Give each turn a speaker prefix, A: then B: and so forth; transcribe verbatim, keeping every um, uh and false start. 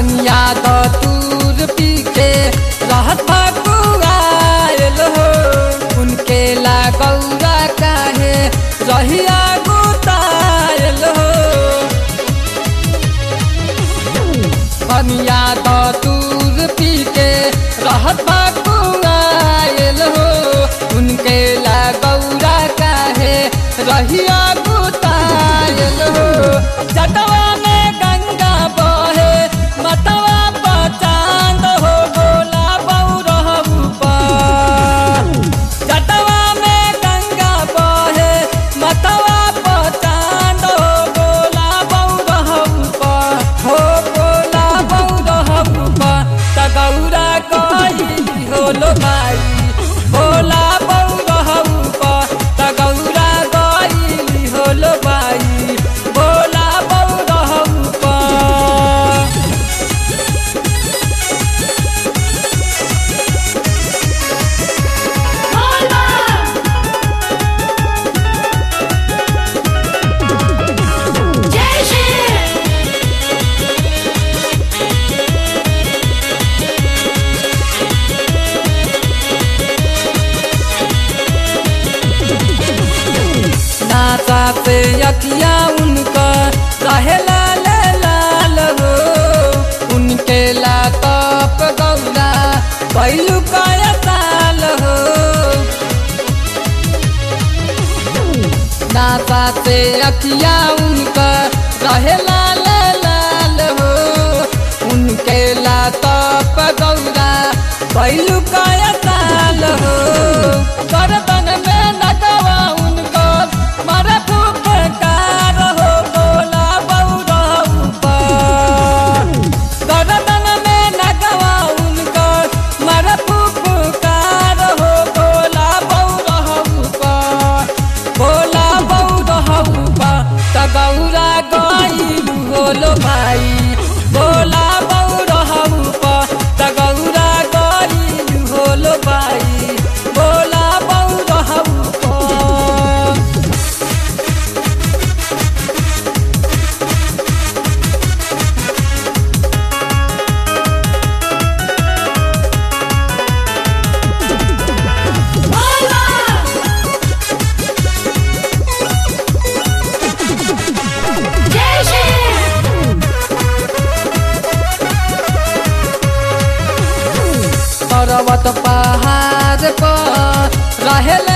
A: भंगिया दूर पी के रहत भकुआयल हो उनके ला गौरा काहे रहिया गुतायल हो भंगिया दूर पी के रहत भकुआयल हो उनके ला गौरा काहे रहिया गुतायल हो जटवा में गंगा बहे मतवा पचांद हो बोला बौरहु पर जटवा में गंगा बहे मतवा पचांद हो बोला बौरहु पर हो बोला बौरहु पर त गौरा कइली होलो भाई बोला बौरहु पर त गौरा कइली होलो भाई बोला बौरहु पर नाचा से अखिया उनका रहे लाल लाल हो उनके ला तप गौरा पहलू काया साल हो नाचा से अखिया उनका रहे लाल लाल हो उनके ला तप गौरा पहलू काया साल हो गर्दन में नगवा उनको मरा फुफकार हो बोला बौरहु पर गर्दन में नगवा उनको मरा फुफकार हो बोला बौरहु पर बोला बौरहु पर त गौरा गइलु होलो भाई बोला बौरहु पर त गौरा गइलु होलो भाई बोला बौरहु पर पर्वत पहाड़ पर रहेल